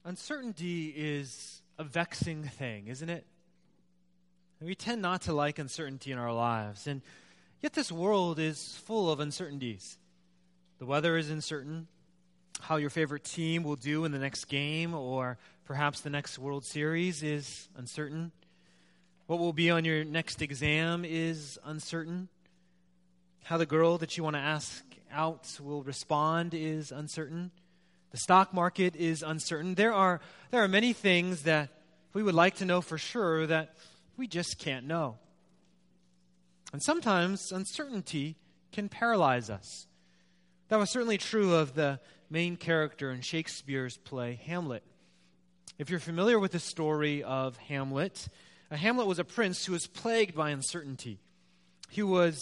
Uncertainty is a vexing thing, isn't it? We tend not to like uncertainty in our lives, and yet this world is full of uncertainties. The weather is uncertain, how your favorite team will do in the next game, or perhaps the next World Series is uncertain. What will be on your next exam is uncertain. How the girl that you want to ask out will respond is uncertain. The stock market is uncertain. There are many things that we would like to know for sure that we just can't know. And sometimes uncertainty can paralyze us. That was certainly true of the main character in Shakespeare's play, Hamlet. If you're familiar with the story of Hamlet, Hamlet was a prince who was plagued by uncertainty. He was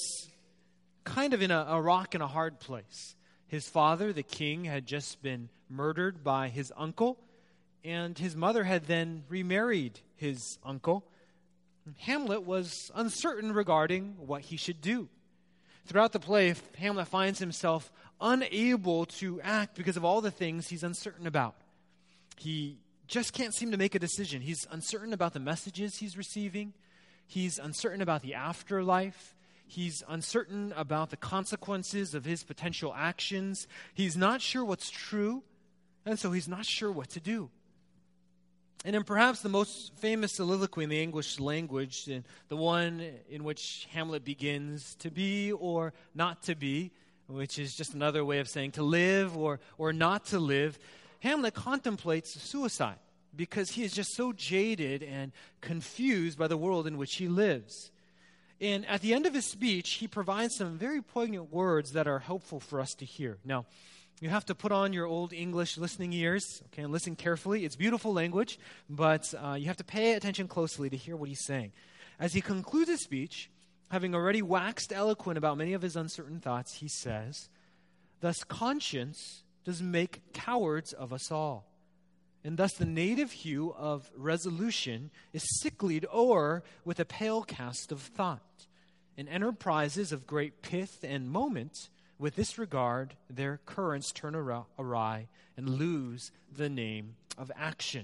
kind of in a rock and a hard place. His father, the king, had just been murdered by his uncle, and his mother had then remarried his uncle. Hamlet was uncertain regarding what he should do. Throughout the play, Hamlet finds himself unable to act because of all the things he's uncertain about. He just can't seem to make a decision. He's uncertain about the messages he's receiving. He's uncertain about the afterlife. He's uncertain about the consequences of his potential actions. He's not sure what's true, and so he's not sure what to do. And in perhaps the most famous soliloquy in the English language, the one in which Hamlet begins to be or not to be, which is just another way of saying to live or not to live, Hamlet contemplates suicide because he is just so jaded and confused by the world in which he lives. And at the end of his speech, he provides some very poignant words that are helpful for us to hear. Now, you have to put on your old English listening ears, okay, and listen carefully. It's beautiful language, but you have to pay attention closely to hear what he's saying. As he concludes his speech, having already waxed eloquent about many of his uncertain thoughts, he says, "Thus conscience does make cowards of us all. And thus the native hue of resolution is sicklied o'er with a pale cast of thought. In enterprises of great pith and moment, with this regard, their currents turn awry and lose the name of action."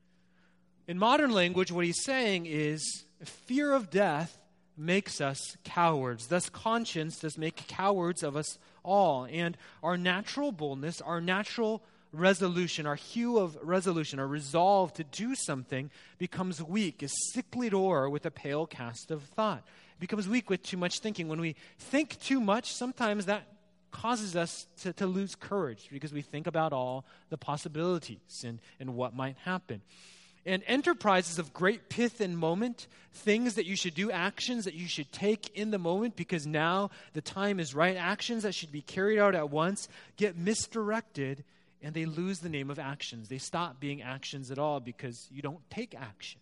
In modern language, what he's saying is, fear of death makes us cowards. Thus conscience does make cowards of us all. And our natural boldness, our natural resolution, our hue of resolution, our resolve to do something becomes weak, is sicklied o'er with a pale cast of thought. It becomes weak with too much thinking. When we think too much, sometimes that causes us to lose courage because we think about all the possibilities and what might happen. And enterprises of great pith and moment, things that you should do, actions that you should take in the moment because now the time is right, actions that should be carried out at once, get misdirected and they lose the name of actions. They stop being actions at all because you don't take action.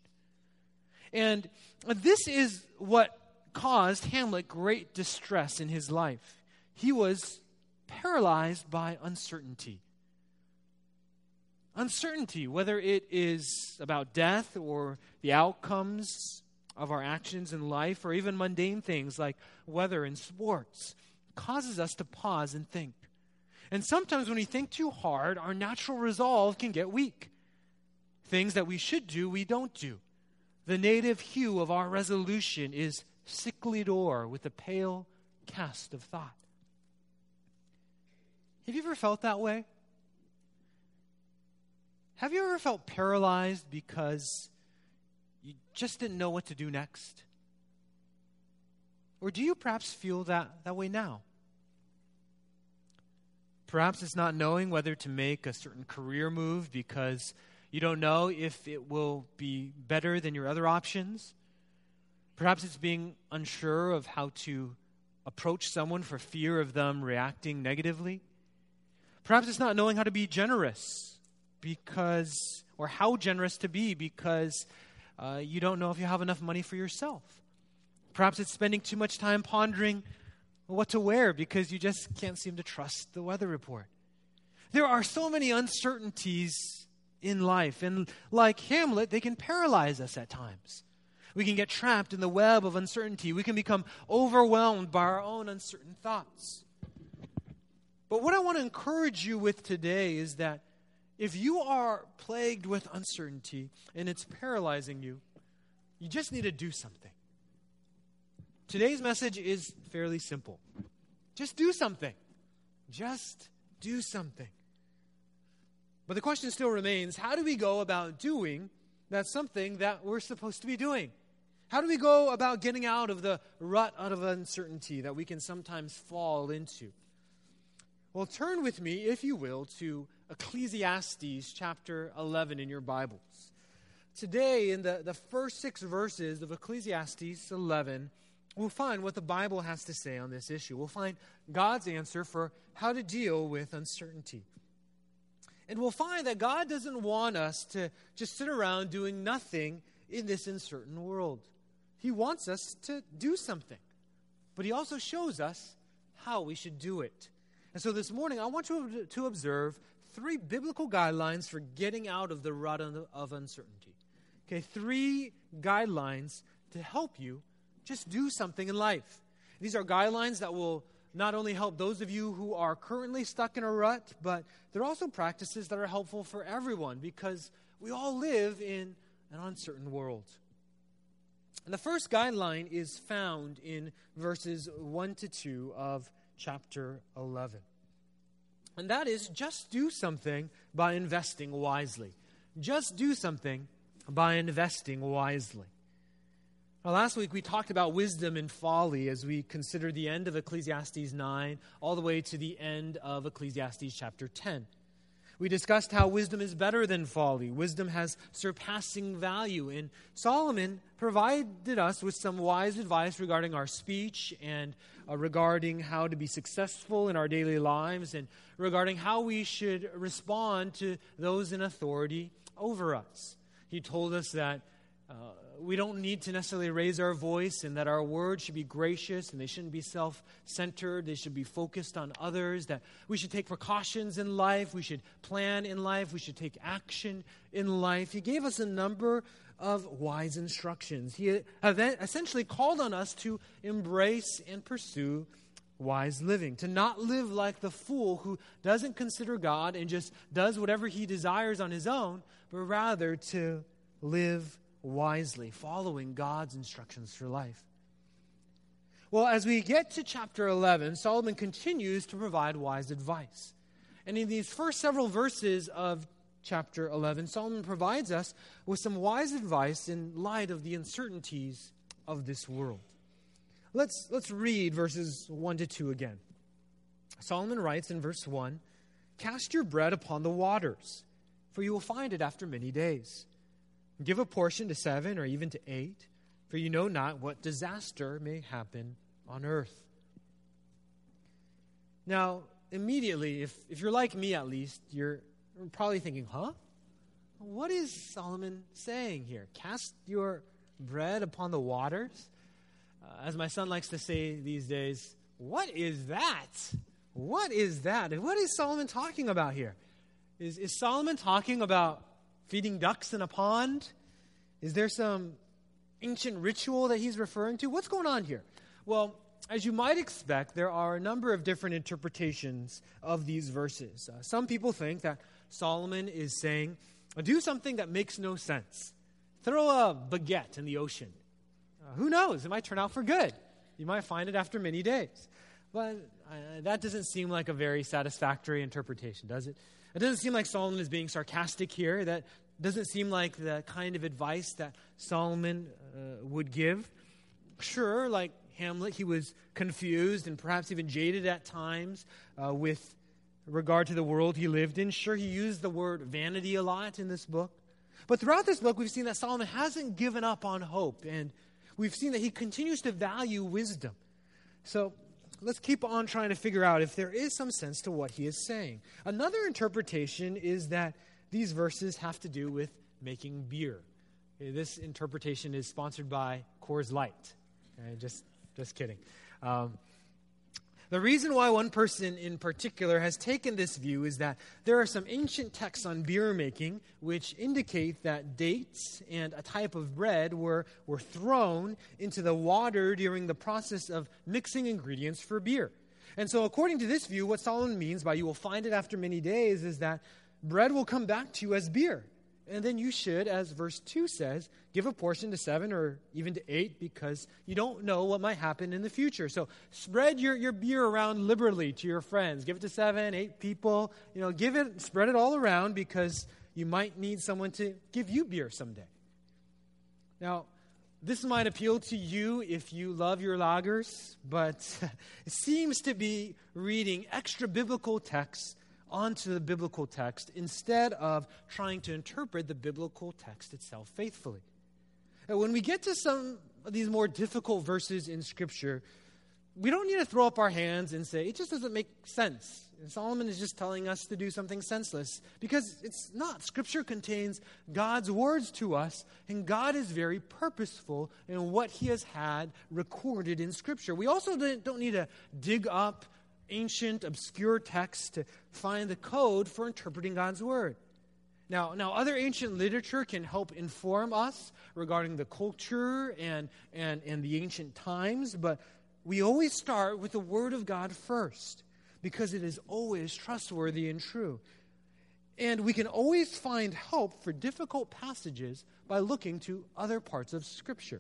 And this is what caused Hamlet great distress in his life. He was paralyzed by uncertainty. Uncertainty, whether it is about death or the outcomes of our actions in life or even mundane things like weather and sports, causes us to pause and think. And sometimes when we think too hard, our natural resolve can get weak. Things that we should do, we don't do. The native hue of our resolution is sicklied o'er with a pale cast of thought. Have you ever felt that way? Have you ever felt paralyzed because you just didn't know what to do next? Or do you perhaps feel that way now? Perhaps it's not knowing whether to make a certain career move because you don't know if it will be better than your other options. Perhaps it's being unsure of how to approach someone for fear of them reacting negatively. Perhaps it's not knowing how to be generous or how generous to be because you don't know if you have enough money for yourself. Perhaps it's spending too much time pondering what to wear because you just can't seem to trust the weather report. There are so many uncertainties in life, and like Hamlet, they can paralyze us at times. We can get trapped in the web of uncertainty. We can become overwhelmed by our own uncertain thoughts. But what I want to encourage you with today is that if you are plagued with uncertainty and it's paralyzing you, you just need to do something. Today's message is fairly simple. Just do something. Just do something. But the question still remains, how do we go about doing that something that we're supposed to be doing? How do we go about getting out of the rut out of uncertainty that we can sometimes fall into? Well, turn with me, if you will, to Ecclesiastes chapter 11 in your Bibles. Today, in the first 6 verses of Ecclesiastes 11, we'll find what the Bible has to say on this issue. We'll find God's answer for how to deal with uncertainty. And we'll find that God doesn't want us to just sit around doing nothing in this uncertain world. He wants us to do something. But He also shows us how we should do it. And so this morning, I want you to observe 3 biblical guidelines for getting out of the rut of uncertainty. Okay, 3 guidelines to help you just do something in life. These are guidelines that will not only help those of you who are currently stuck in a rut, but they're also practices that are helpful for everyone because we all live in an uncertain world. And the first guideline is found in verses 1 to 2 of chapter 11. And that is just do something by investing wisely. Just do something by investing wisely. Now, last week we talked about wisdom and folly as we considered the end of Ecclesiastes 9 all the way to the end of Ecclesiastes chapter 10. We discussed how wisdom is better than folly. Wisdom has surpassing value. And Solomon provided us with some wise advice regarding our speech and regarding how to be successful in our daily lives and regarding how we should respond to those in authority over us. He told us that we don't need to necessarily raise our voice and that our words should be gracious and they shouldn't be self-centered. They should be focused on others, that we should take precautions in life. We should plan in life. We should take action in life. He gave us a number of wise instructions. He essentially called on us to embrace and pursue wise living, to not live like the fool who doesn't consider God and just does whatever he desires on his own, but rather to live wisely, following God's instructions for life. Well, as we get to chapter 11, Solomon continues to provide wise advice. And in these first several verses of chapter 11, Solomon provides us with some wise advice in light of the uncertainties of this world. Let's read verses 1 to 2 again. Solomon writes in verse 1, "Cast your bread upon the waters, for you will find it after many days. Give a portion to 7 or even to 8, for you know not what disaster may happen on earth." Now, immediately, if you're like me at least, you're probably thinking, what is Solomon saying here? Cast your bread upon the waters? As my son likes to say these days, what is that? What is that? And what is Solomon talking about here? Is Solomon talking about feeding ducks in a pond? Is there some ancient ritual that he's referring to? What's going on here? Well, as you might expect, there are a number of different interpretations of these verses. Some people think that Solomon is saying, do something that makes no sense. Throw a baguette in the ocean. Who knows? It might turn out for good. You might find it after many days. But that doesn't seem like a very satisfactory interpretation, does it? It doesn't seem like Solomon is being sarcastic here. That doesn't seem like the kind of advice that Solomon would give. Sure, like Hamlet, he was confused and perhaps even jaded at times with regard to the world he lived in. Sure, he used the word vanity a lot in this book. But throughout this book, we've seen that Solomon hasn't given up on hope. And we've seen that he continues to value wisdom. So let's keep on trying to figure out if there is some sense to what he is saying. Another interpretation is that these verses have to do with making beer. Okay, this interpretation is sponsored by Coors Light. Okay, just kidding. The reason why one person in particular has taken this view is that there are some ancient texts on beer making which indicate that dates and a type of bread were thrown into the water during the process of mixing ingredients for beer. And so according to this view, what Solomon means by you will find it after many days is that bread will come back to you as beer. And then you should, as verse 2 says, give a portion to 7 or even to 8 because you don't know what might happen in the future. So spread your beer around liberally to your friends. Give it to 7, 8 people. Spread it all around because you might need someone to give you beer someday. Now, this might appeal to you if you love your lagers, but it seems to be reading extra biblical texts onto the biblical text instead of trying to interpret the biblical text itself faithfully. And when we get to some of these more difficult verses in Scripture, we don't need to throw up our hands and say, it just doesn't make sense. And Solomon is just telling us to do something senseless, because it's not. Scripture contains God's words to us, and God is very purposeful in what he has had recorded in Scripture. We also don't need to dig up ancient, obscure texts to find the code for interpreting God's word. Now, other ancient literature can help inform us regarding the culture and the ancient times, but we always start with the Word of God first, because it is always trustworthy and true. And we can always find help for difficult passages by looking to other parts of Scripture.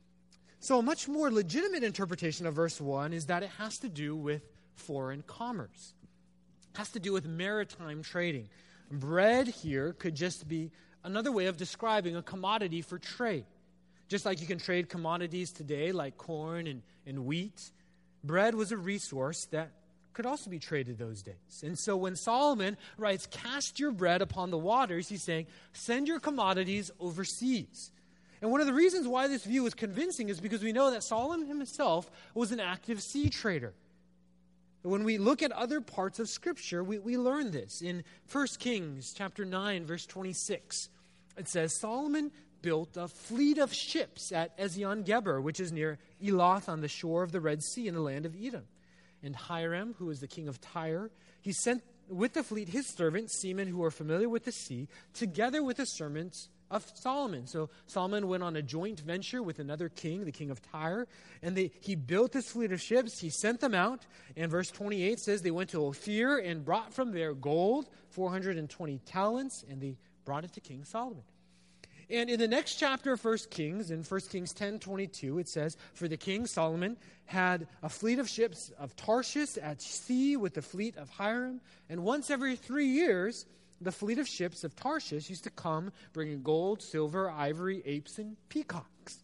So a much more legitimate interpretation of verse 1 is that it has to do with foreign commerce. It has to do with maritime trading. Bread here could just be another way of describing a commodity for trade. Just like you can trade commodities today like corn and wheat, bread was a resource that could also be traded those days. And so when Solomon writes, cast your bread upon the waters, he's saying, send your commodities overseas. And one of the reasons why this view is convincing is because we know that Solomon himself was an active sea trader. When we look at other parts of Scripture, we learn this. In 1 Kings chapter 9, verse 26, it says, Solomon built a fleet of ships at Ezion-Geber, which is near Eloth on the shore of the Red Sea in the land of Edom. And Hiram, who was the king of Tyre, he sent with the fleet his servants, seamen who were familiar with the sea, together with the servants of Solomon. So Solomon went on a joint venture with another king, the king of Tyre, and he built this fleet of ships. He sent them out, and verse 28 says they went to Ophir and brought from there gold, 420 talents, and they brought it to King Solomon. And in the next chapter of 1 Kings, in 1 Kings 10:22, it says, for the king Solomon had a fleet of ships of Tarshish at sea with the fleet of Hiram, and once every 3 years, the fleet of ships of Tarshish used to come bringing gold, silver, ivory, apes, and peacocks.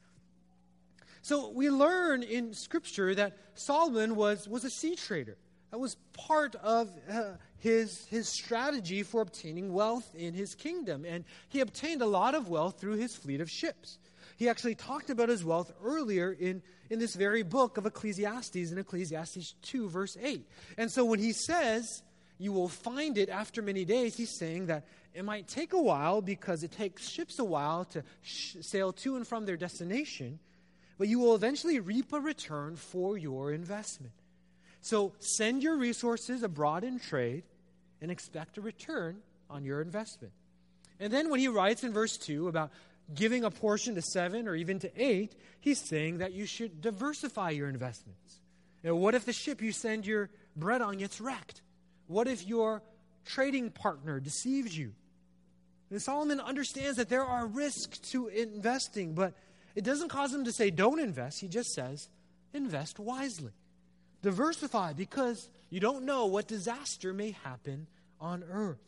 So we learn in Scripture that Solomon was a sea trader. That was part of his strategy for obtaining wealth in his kingdom. And he obtained a lot of wealth through his fleet of ships. He actually talked about his wealth earlier in this very book of Ecclesiastes, in Ecclesiastes 2, verse 8. And so when he says, you will find it after many days, he's saying that it might take a while because it takes ships a while to sail to and from their destination, but you will eventually reap a return for your investment. So send your resources abroad in trade and expect a return on your investment. And then when he writes in verse 2 about giving a portion to 7 or even to 8, he's saying that you should diversify your investments. What if the ship you send your bread on gets wrecked? What if your trading partner deceives you? And Solomon understands that there are risks to investing, but it doesn't cause him to say don't invest. He just says invest wisely. Diversify, because you don't know what disaster may happen on earth.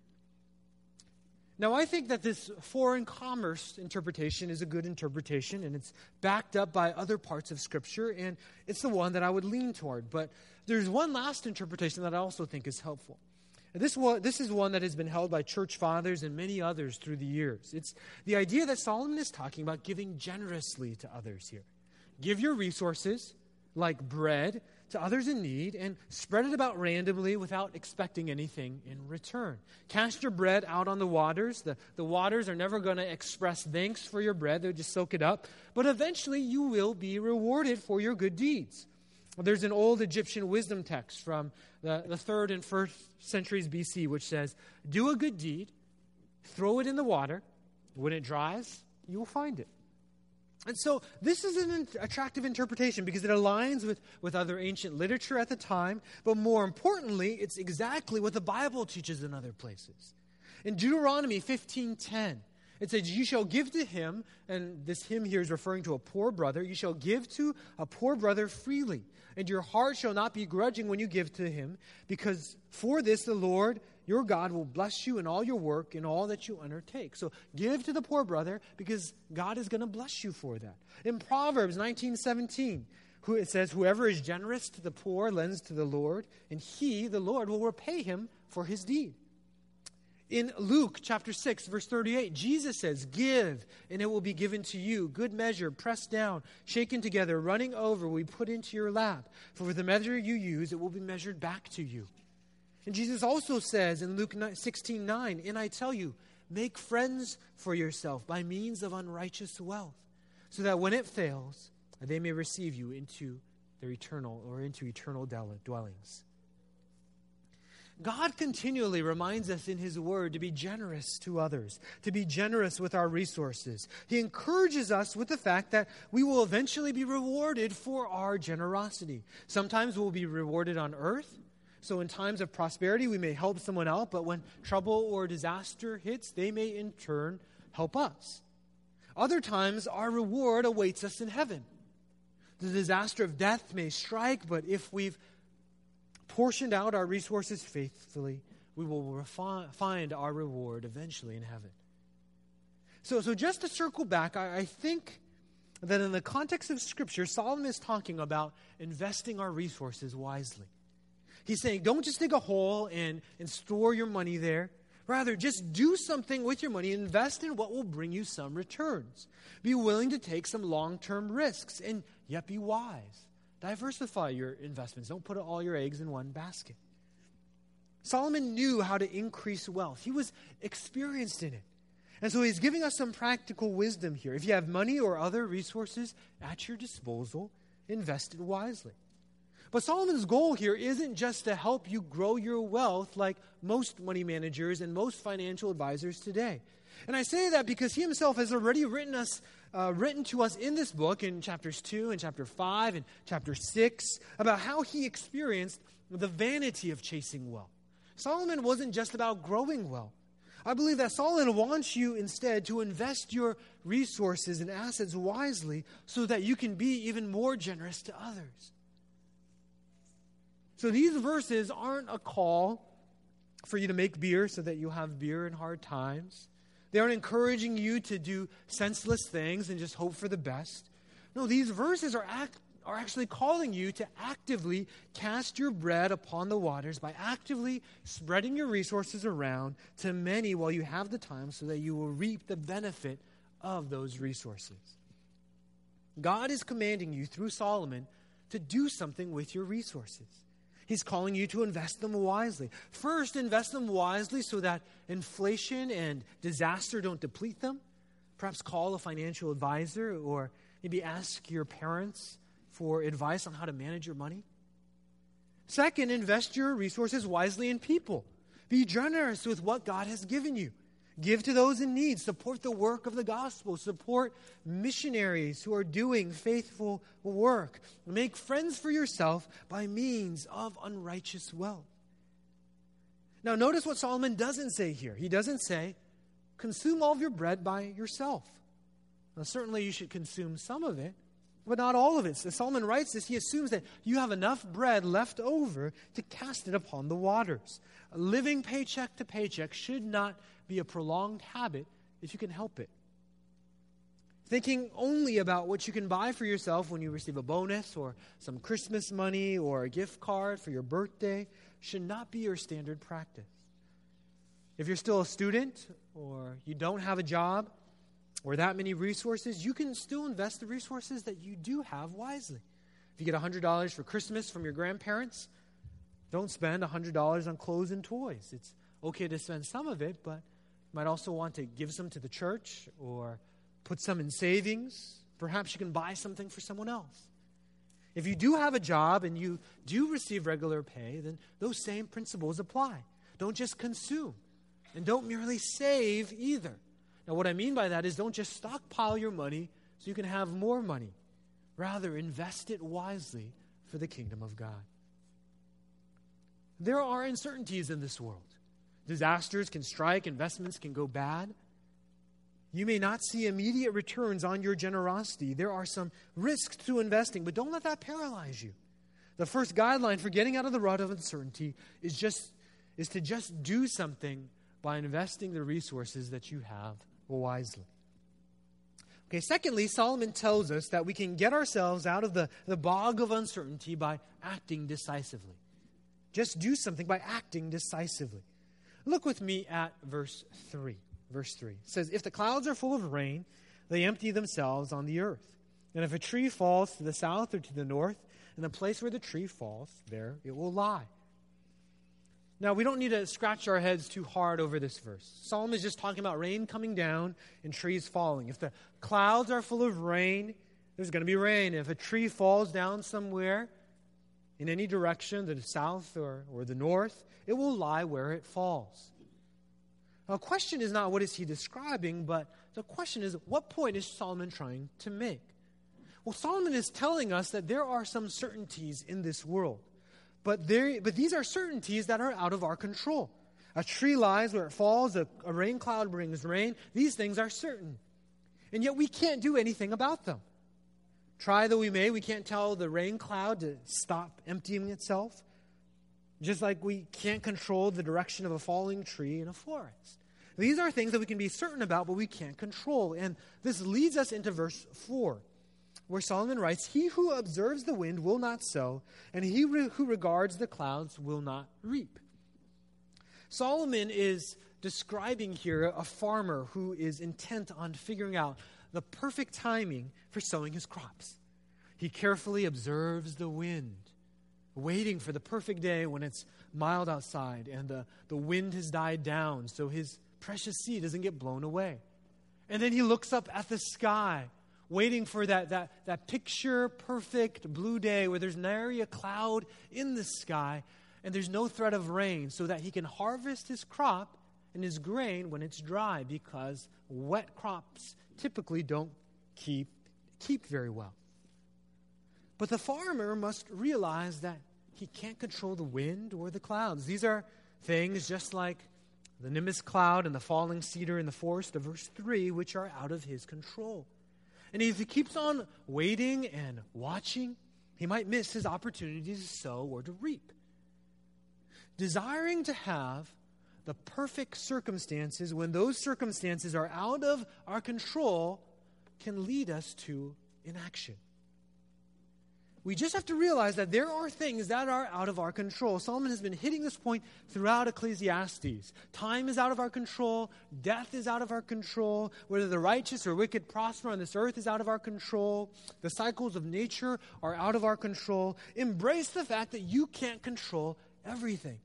Now, I think that this foreign commerce interpretation is a good interpretation, and it's backed up by other parts of Scripture, and it's the one that I would lean toward. But there's one last interpretation that I also think is helpful. And this is one that has been held by church fathers and many others through the years. It's the idea that Solomon is talking about giving generously to others here. Give your resources, like bread, to others in need, and spread it about randomly without expecting anything in return. Cast your bread out on the waters. The waters are never going to express thanks for your bread. They'll just soak it up. But eventually you will be rewarded for your good deeds. There's an old Egyptian wisdom text from the 3rd and 1st centuries BC, which says, do a good deed, throw it in the water. When it dries, you will find it. And so this is an attractive interpretation because it aligns with other ancient literature at the time, but more importantly, it's exactly what the Bible teaches in other places. In Deuteronomy 15:10, it says, you shall give to him, and this him here is referring to a poor brother, you shall give to a poor brother freely, and your heart shall not be grudging when you give to him, because for this the Lord your God will bless you in all your work and all that you undertake. So give to the poor brother because God is going to bless you for that. In Proverbs 19:17, it says, whoever is generous to the poor lends to the Lord, and he, the Lord, will repay him for his deed. In Luke chapter 6, verse 38, Jesus says, give, and it will be given to you. Good measure, pressed down, shaken together, running over, will be put into your lap. For with the measure you use, it will be measured back to you. And Jesus also says in Luke 16:9, and I tell you, make friends for yourself by means of unrighteous wealth, so that when it fails, they may receive you into eternal dwellings. God continually reminds us in His Word to be generous to others, to be generous with our resources. He encourages us with the fact that we will eventually be rewarded for our generosity. Sometimes we'll be rewarded on earth. So in times of prosperity, we may help someone out, but when trouble or disaster hits, they may in turn help us. Other times, our reward awaits us in heaven. The disaster of death may strike, but if we've portioned out our resources faithfully, we will find our reward eventually in heaven. So just to circle back, I think that in the context of Scripture, Solomon is talking about investing our resources wisely. He's saying, don't just dig a hole and store your money there. Rather, just do something with your money. Invest in what will bring you some returns. Be willing to take some long-term risks, and yet be wise. Diversify your investments. Don't put all your eggs in one basket. Solomon knew how to increase wealth. He was experienced in it. And so he's giving us some practical wisdom here. If you have money or other resources at your disposal, invest it wisely. But Solomon's goal here isn't just to help you grow your wealth like most money managers and most financial advisors today. And I say that because he himself has already written to us in this book in chapters 2 and chapter 5 and chapter 6 about how he experienced the vanity of chasing wealth. Solomon wasn't just about growing wealth. I believe that Solomon wants you instead to invest your resources and assets wisely so that you can be even more generous to others. So these verses aren't a call for you to make beer so that you have beer in hard times. They aren't encouraging you to do senseless things and just hope for the best. No, these verses are actually calling you to actively cast your bread upon the waters by actively spreading your resources around to many while you have the time so that you will reap the benefit of those resources. God is commanding you through Solomon to do something with your resources. He's calling you to invest them wisely. First, invest them wisely so that inflation and disaster don't deplete them. Perhaps call a financial advisor or maybe ask your parents for advice on how to manage your money. Second, invest your resources wisely in people. Be generous with what God has given you. Give to those in need. Support the work of the gospel. Support missionaries who are doing faithful work. Make friends for yourself by means of unrighteous wealth. Now, notice what Solomon doesn't say here. He doesn't say, consume all of your bread by yourself. Now, certainly you should consume some of it, but not all of it. So Solomon writes this, he assumes that you have enough bread left over to cast it upon the waters. Living paycheck to paycheck should not be a prolonged habit if you can help it. Thinking only about what you can buy for yourself when you receive a bonus or some Christmas money or a gift card for your birthday should not be your standard practice. If you're still a student or you don't have a job or that many resources, you can still invest the resources that you do have wisely. If you get $100 for Christmas from your grandparents, don't spend $100 on clothes and toys. It's okay to spend some of it, but you might also want to give some to the church or put some in savings. Perhaps you can buy something for someone else. If you do have a job and you do receive regular pay, then those same principles apply. Don't just consume, and don't merely save either. Now, what I mean by that is don't just stockpile your money so you can have more money. Rather, invest it wisely for the kingdom of God. There are uncertainties in this world. Disasters can strike, investments can go bad. You may not see immediate returns on your generosity. There are some risks to investing, but don't let that paralyze you. The first guideline for getting out of the rut of uncertainty is to just do something by investing the resources that you have wisely. Okay, secondly, Solomon tells us that we can get ourselves out of the bog of uncertainty by acting decisively. Just do something by acting decisively. Look with me at verse 3. Verse 3 says, "If the clouds are full of rain, they empty themselves on the earth. And if a tree falls to the south or to the north, in the place where the tree falls, there it will lie." Now, we don't need to scratch our heads too hard over this verse. Solomon is just talking about rain coming down and trees falling. If the clouds are full of rain, there's going to be rain. If a tree falls down somewhere in any direction, the south or the north, it will lie where it falls. Now, the question is not what is he describing, but the question is, what point is Solomon trying to make? Well, Solomon is telling us that there are some certainties in this world, but these are certainties that are out of our control. A tree lies where it falls, a rain cloud brings rain. These things are certain, and yet we can't do anything about them. Try though we may, we can't tell the rain cloud to stop emptying itself. Just like we can't control the direction of a falling tree in a forest. These are things that we can be certain about, but we can't control. And this leads us into verse 4, where Solomon writes, "He who observes the wind will not sow, and he who regards the clouds will not reap." Solomon is describing here a farmer who is intent on figuring out the perfect timing for sowing his crops. He carefully observes the wind, waiting for the perfect day when it's mild outside and the wind has died down so his precious seed doesn't get blown away. And then he looks up at the sky, waiting for that picture-perfect blue day where there's nary a cloud in the sky and there's no threat of rain, so that he can harvest his crop and his grain when it's dry, because wet crops typically don't keep very well. But the farmer must realize that he can't control the wind or the clouds. These are things just like the nimbus cloud and the falling cedar in the forest of verse 3, which are out of his control. And if he keeps on waiting and watching, he might miss his opportunity to sow or to reap. Desiring to have the perfect circumstances when those circumstances are out of our control can lead us to inaction. We just have to realize that there are things that are out of our control. Solomon has been hitting this point throughout Ecclesiastes. Time is out of our control. Death is out of our control. Whether the righteous or wicked prosper on this earth is out of our control. The cycles of nature are out of our control. Embrace the fact that you can't control everything.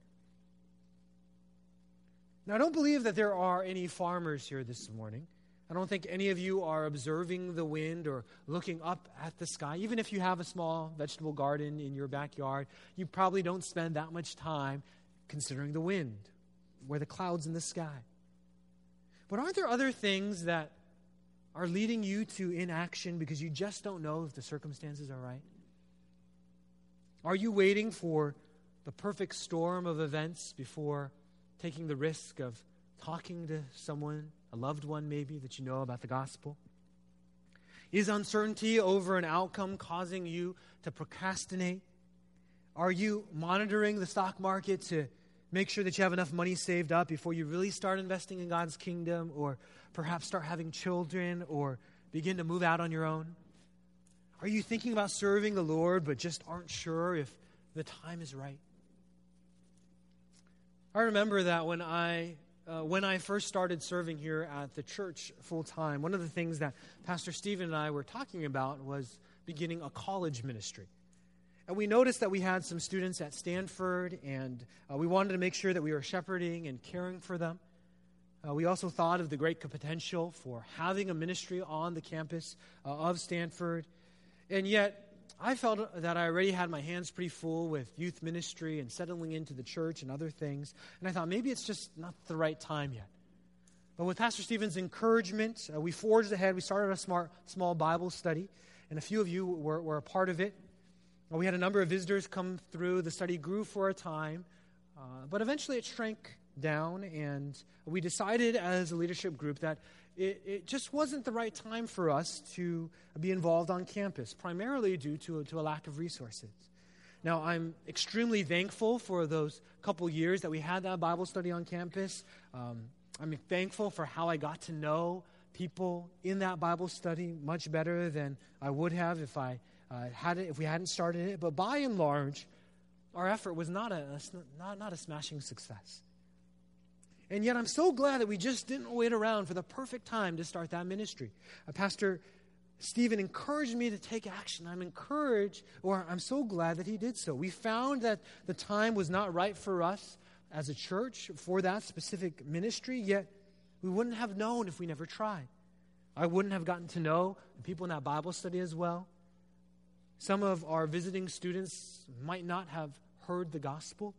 Now, I don't believe that there are any farmers here this morning. I don't think any of you are observing the wind or looking up at the sky. Even if you have a small vegetable garden in your backyard, you probably don't spend that much time considering the wind or the clouds in the sky. But aren't there other things that are leading you to inaction because you just don't know if the circumstances are right? Are you waiting for the perfect storm of events before taking the risk of talking to someone, a loved one maybe, that you know about the gospel? Is uncertainty over an outcome causing you to procrastinate? Are you monitoring the stock market to make sure that you have enough money saved up before you really start investing in God's kingdom, or perhaps start having children, or begin to move out on your own? Are you thinking about serving the Lord but just aren't sure if the time is right? I remember that when I first started serving here at the church full-time, one of the things that Pastor Stephen and I were talking about was beginning a college ministry. And we noticed that we had some students at Stanford, and we wanted to make sure that we were shepherding and caring for them. We also thought of the great potential for having a ministry on the campus of Stanford. And yet, I felt that I already had my hands pretty full with youth ministry and settling into the church and other things. And I thought maybe it's just not the right time yet. But with Pastor Stephen's encouragement, we forged ahead. We started a small Bible study, and a few of you were a part of it. We had a number of visitors come through. The study grew for a time, but eventually it shrank down, and we decided as a leadership group that it just wasn't the right time for us to be involved on campus, primarily due to a lack of resources. Now, I'm extremely thankful for those couple years that we had that Bible study on campus. I'm thankful for how I got to know people in that Bible study much better than I would have if we hadn't started it. But by and large, our effort was not a smashing success. And yet I'm so glad that we just didn't wait around for the perfect time to start that ministry. Pastor Stephen encouraged me to take action. I'm so glad that he did so. We found that the time was not right for us as a church for that specific ministry, yet we wouldn't have known if we never tried. I wouldn't have gotten to know the people in that Bible study as well. Some of our visiting students might not have heard the gospel.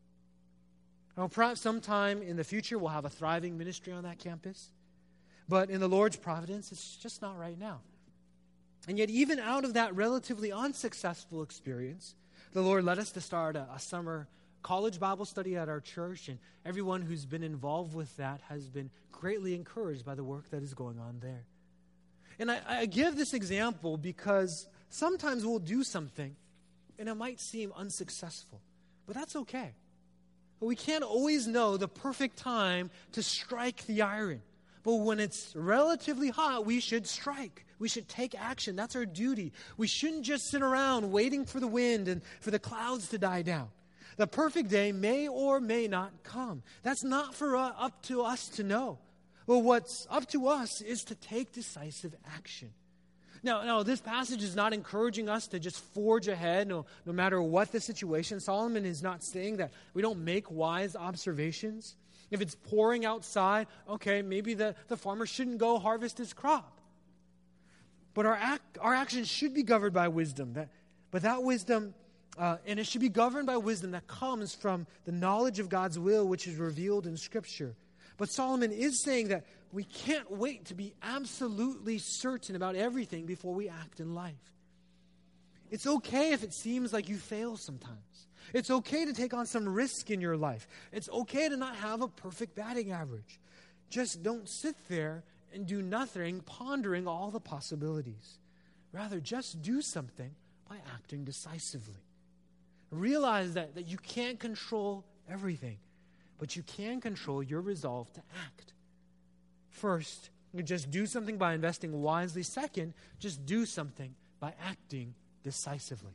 Now, perhaps sometime in the future we'll have a thriving ministry on that campus. But in the Lord's providence, it's just not right now. And yet, even out of that relatively unsuccessful experience, the Lord led us to start a summer college Bible study at our church, and everyone who's been involved with that has been greatly encouraged by the work that is going on there. And I give this example because sometimes we'll do something, and it might seem unsuccessful, but that's okay. But we can't always know the perfect time to strike the iron. But when it's relatively hot, we should strike. We should take action. That's our duty. We shouldn't just sit around waiting for the wind and for the clouds to die down. The perfect day may or may not come. That's not up to us to know. But what's up to us is to take decisive action. Now, this passage is not encouraging us to just forge ahead no matter what the situation. Solomon is not saying that we don't make wise observations. If it's pouring outside, okay, maybe the farmer shouldn't go harvest his crop. But our actions should be governed by wisdom. But that wisdom, and it should be governed by wisdom that comes from the knowledge of God's will, which is revealed in Scripture. But Solomon is saying that we can't wait to be absolutely certain about everything before we act in life. It's okay if it seems like you fail sometimes. It's okay to take on some risk in your life. It's okay to not have a perfect batting average. Just don't sit there and do nothing, pondering all the possibilities. Rather, just do something by acting decisively. Realize that you can't control everything, but you can control your resolve to act. First, you just do something by investing wisely. Second, just do something by acting decisively.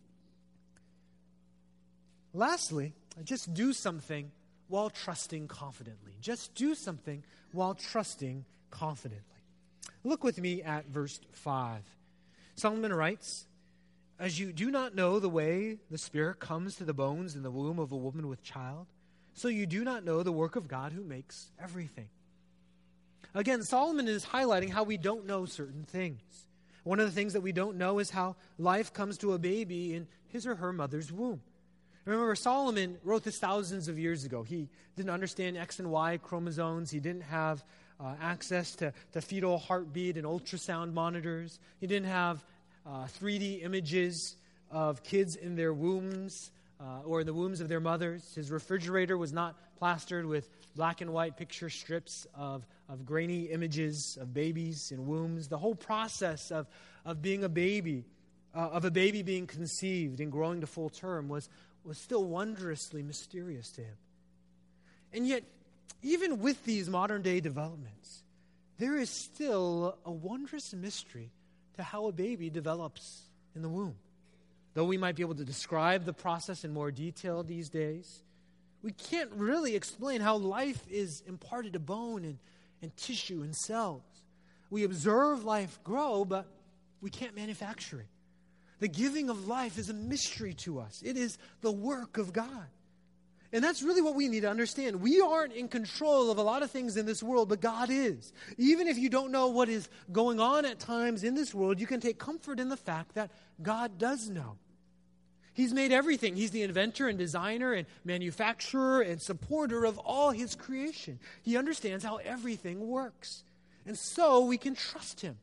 Lastly, just do something while trusting confidently. Just do something while trusting confidently. Look with me at verse 5. Solomon writes, "As you do not know the way the Spirit comes to the bones in the womb of a woman with child, so you do not know the work of God who makes everything." Again, Solomon is highlighting how we don't know certain things. One of the things that we don't know is how life comes to a baby in his or her mother's womb. Remember, Solomon wrote this thousands of years ago. He didn't understand X and Y chromosomes. He didn't have access to fetal heartbeat and ultrasound monitors. He didn't have 3D images of kids in their wombs or in the wombs of their mothers. His refrigerator was not plastered with black and white picture strips of grainy images of babies in wombs. The whole process of being a baby, of a baby being conceived and growing to full term was still wondrously mysterious to him. And yet, even with these modern-day developments, there is still a wondrous mystery to how a baby develops in the womb. Though we might be able to describe the process in more detail these days, we can't really explain how life is imparted to bone and tissue and cells. We observe life grow, but we can't manufacture it. The giving of life is a mystery to us. It is the work of God. And that's really what we need to understand. We aren't in control of a lot of things in this world, but God is. Even if you don't know what is going on at times in this world, you can take comfort in the fact that God does know. He's made everything. He's the inventor and designer and manufacturer and supporter of all His creation. He understands how everything works. And so we can trust Him.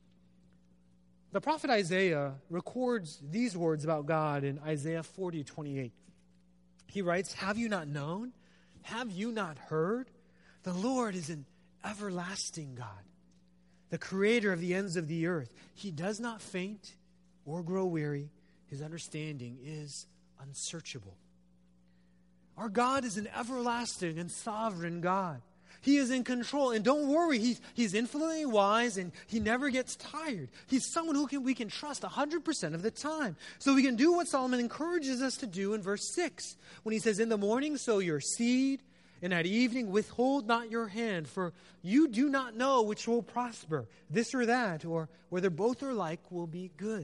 The prophet Isaiah records these words about God in Isaiah 40:28. He writes, "Have you not known? Have you not heard? The Lord is an everlasting God, the creator of the ends of the earth. He does not faint or grow weary. His understanding is unsearchable. Our God is an everlasting and sovereign God. He is in control. And don't worry, he's infinitely wise and he never gets tired. He's someone we can trust 100% of the time. So we can do what Solomon encourages us to do in verse 6 when he says, in the morning sow your seed, and at evening withhold not your hand, for you do not know which will prosper, this or that, or whether both or like will be good.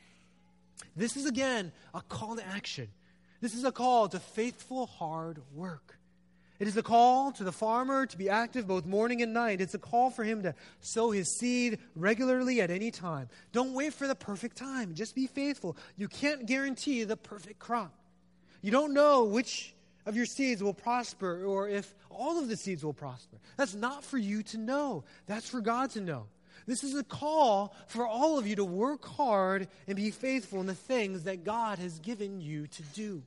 This is again a call to action. This is a call to faithful hard work. It is a call to the farmer to be active both morning and night. It's a call for him to sow his seed regularly at any time. Don't wait for the perfect time. Just be faithful. You can't guarantee the perfect crop. You don't know which of your seeds will prosper or if all of the seeds will prosper. That's not for you to know. That's for God to know. This is a call for all of you to work hard and be faithful in the things that God has given you to do.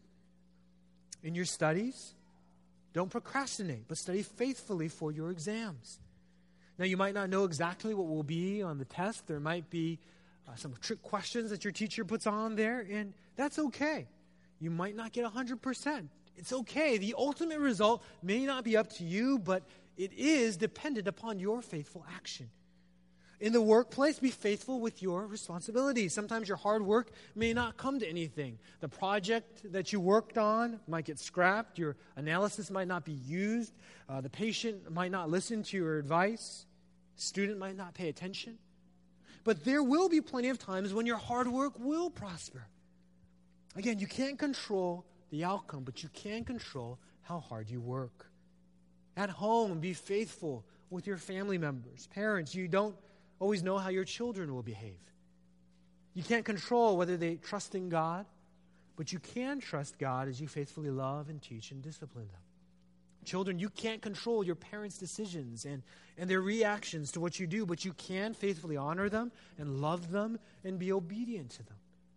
In your studies, don't procrastinate, but study faithfully for your exams. Now, you might not know exactly what will be on the test. There might be some trick questions that your teacher puts on there, and that's okay. You might not get 100%. It's okay. The ultimate result may not be up to you, but it is dependent upon your faithful action. In the workplace, be faithful with your responsibilities. Sometimes your hard work may not come to anything. The project that you worked on might get scrapped. Your analysis might not be used. The patient might not listen to your advice. Student might not pay attention. But there will be plenty of times when your hard work will prosper. Again, you can't control the outcome, but you can control how hard you work. At home, be faithful with your family members. Parents, you don't always know how your children will behave. You can't control whether they trust in God, but you can trust God as you faithfully love and teach and discipline them. Children, you can't control your parents' decisions and their reactions to what you do, but you can faithfully honor them and love them and be obedient to them.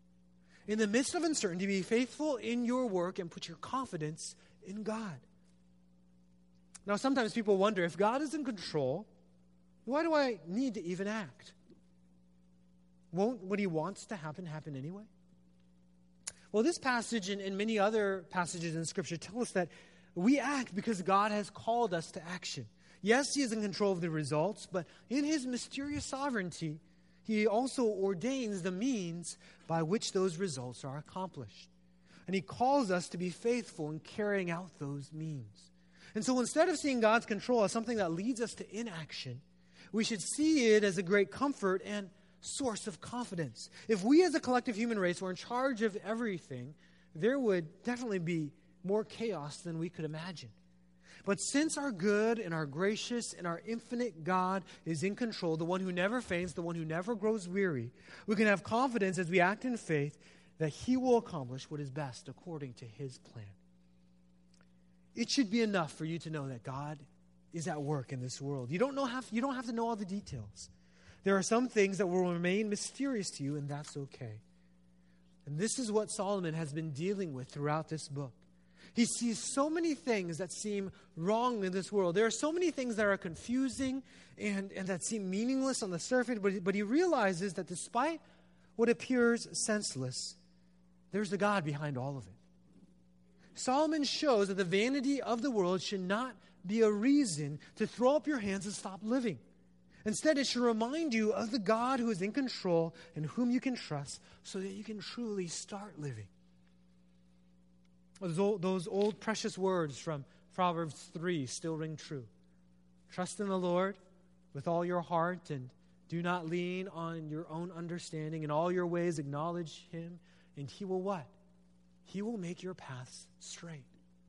In the midst of uncertainty, be faithful in your work and put your confidence in God. Now, sometimes people wonder, if God is in control, why do I need to even act? Won't what he wants to happen anyway? Well, this passage and many other passages in Scripture tell us that we act because God has called us to action. Yes, he is in control of the results, but in his mysterious sovereignty, he also ordains the means by which those results are accomplished. And he calls us to be faithful in carrying out those means. And so instead of seeing God's control as something that leads us to inaction, we should see it as a great comfort and source of confidence. If we as a collective human race were in charge of everything, there would definitely be more chaos than we could imagine. But since our good and our gracious and our infinite God is in control, the one who never faints, the one who never grows weary, we can have confidence as we act in faith that he will accomplish what is best according to his plan. It should be enough for you to know that God is at work in this world. You don't have to know all the details. There are some things that will remain mysterious to you, and that's okay. And this is what Solomon has been dealing with throughout this book. He sees so many things that seem wrong in this world. There are so many things that are confusing and that seem meaningless on the surface, but he realizes that despite what appears senseless, there's the God behind all of it. Solomon shows that the vanity of the world should not be a reason to throw up your hands and stop living. Instead, it should remind you of the God who is in control and whom you can trust so that you can truly start living. Those old precious words from Proverbs 3 still ring true. Trust in the Lord with all your heart and do not lean on your own understanding. In all your ways acknowledge him, and he will what? He will make your paths straight.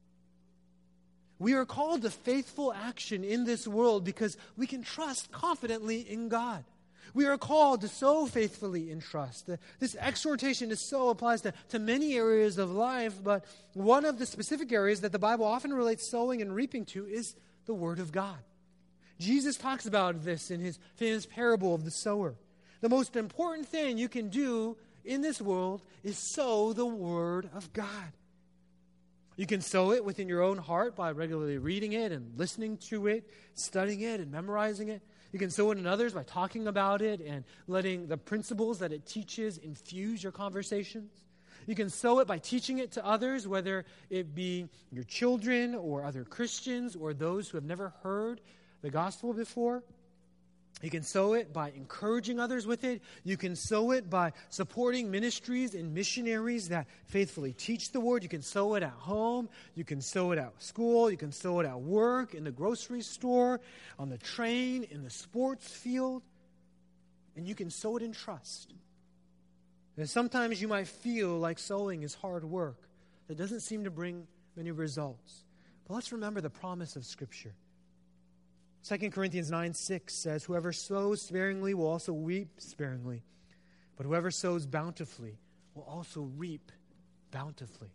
We are called to faithful action in this world because we can trust confidently in God. We are called to sow faithfully in trust. This exhortation applies to many areas of life, but one of the specific areas that the Bible often relates sowing and reaping to is the Word of God. Jesus talks about this in his famous parable of the sower. The most important thing you can do in this world is sow the Word of God. You can sow it within your own heart by regularly reading it and listening to it, studying it and memorizing it. You can sow it in others by talking about it and letting the principles that it teaches infuse your conversations. You can sow it by teaching it to others, whether it be your children or other Christians or those who have never heard the gospel before. You can sow it by encouraging others with it. You can sow it by supporting ministries and missionaries that faithfully teach the word. You can sow it at home. You can sow it at school. You can sow it at work, in the grocery store, on the train, in the sports field. And you can sow it in trust. And sometimes you might feel like sowing is hard work that doesn't seem to bring many results. But let's remember the promise of Scripture. 2 Corinthians 9:6 says, "Whoever sows sparingly will also reap sparingly, but whoever sows bountifully will also reap bountifully."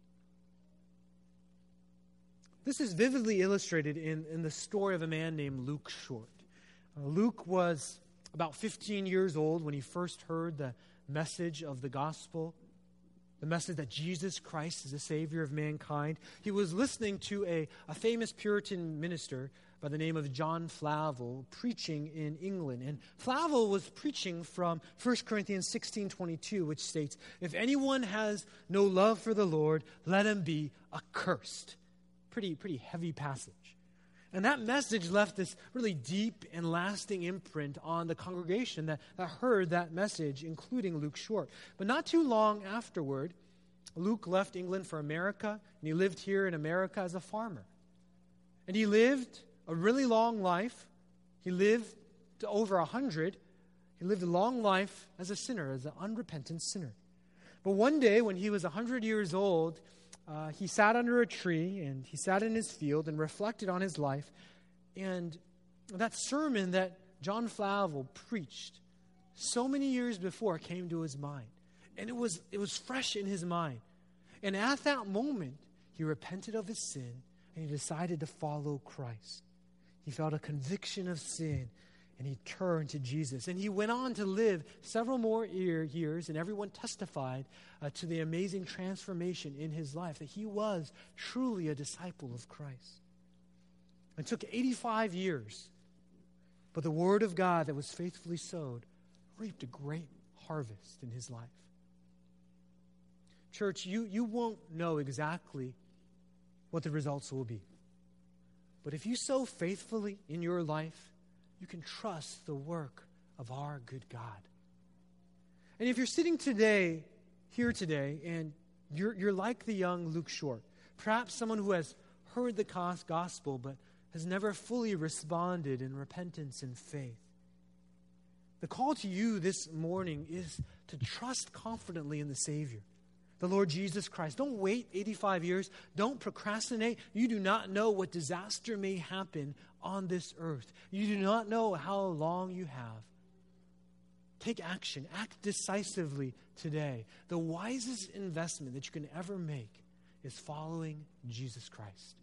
This is vividly illustrated in the story of a man named Luke Short. Luke was about 15 years old when he first heard the message of the gospel, the message that Jesus Christ is the Savior of mankind. He was listening to a famous Puritan minister by the name of John Flavel preaching in England. And Flavel was preaching from 1 Corinthians 16:22, which states, "If anyone has no love for the Lord, let him be accursed." Pretty heavy passage. And that message left this really deep and lasting imprint on the congregation that heard that message, including Luke Short. But not too long afterward, Luke left England for America, and he lived here in America as a farmer. And he lived a really long life. He lived to over 100. He lived a long life as a sinner, as an unrepentant sinner. But one day, when he was 100 years old, he sat under a tree, and he sat in his field and reflected on his life. And that sermon that John Flavel preached so many years before came to his mind. And it was fresh in his mind. And at that moment, he repented of his sin, and he decided to follow Christ. He felt a conviction of sin, and he turned to Jesus. And he went on to live several more years, and everyone testified to the amazing transformation in his life, that he was truly a disciple of Christ. It took 85 years, but the word of God that was faithfully sowed reaped a great harvest in his life. Church, you won't know exactly what the results will be. But if you sow faithfully in your life, you can trust the work of our good God. And if you're sitting here today, and you're like the young Luke Short, perhaps someone who has heard the gospel but has never fully responded in repentance and faith, the call to you this morning is to trust confidently in the Savior, the Lord Jesus Christ. Don't wait 85 years. Don't procrastinate. You do not know what disaster may happen on this earth. You do not know how long you have. Take action. Act decisively today. The wisest investment that you can ever make is following Jesus Christ.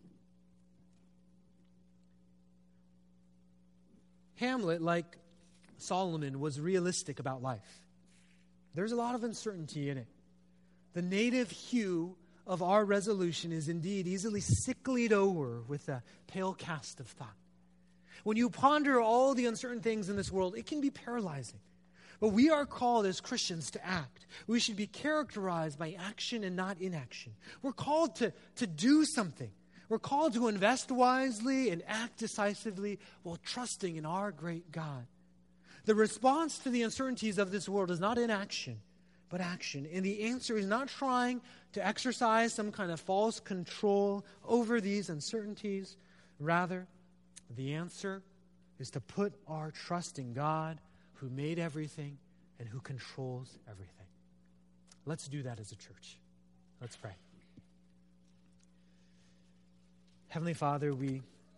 Hamlet, like Solomon, was realistic about life. There's a lot of uncertainty in it. The native hue of our resolution is indeed easily sicklied over with a pale cast of thought. When you ponder all the uncertain things in this world, it can be paralyzing. But we are called as Christians to act. We should be characterized by action and not inaction. We're called to do something. We're called to invest wisely and act decisively while trusting in our great God. The response to the uncertainties of this world is not inaction, but action. And the answer is not trying to exercise some kind of false control over these uncertainties. Rather, the answer is to put our trust in God, who made everything and who controls everything. Let's do that as a church. Let's pray. Heavenly Father, we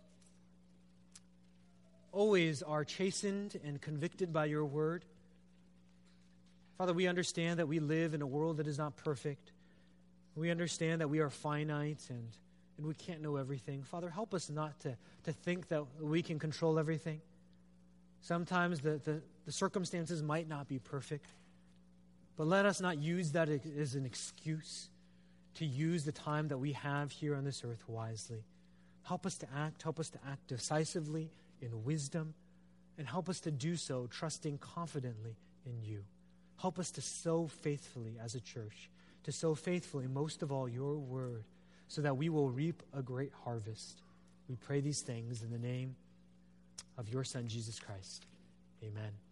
always are chastened and convicted by your word. Father, we understand that we live in a world that is not perfect. We understand that we are finite and we can't know everything. Father, help us not to think that we can control everything. Sometimes the circumstances might not be perfect, but let us not use that as an excuse to use the time that we have here on this earth wisely. Help us to act decisively in wisdom, and help us to do so trusting confidently in you. Help us to sow faithfully as a church, to sow faithfully, most of all, your word, so that we will reap a great harvest. We pray these things in the name of your Son, Jesus Christ. Amen.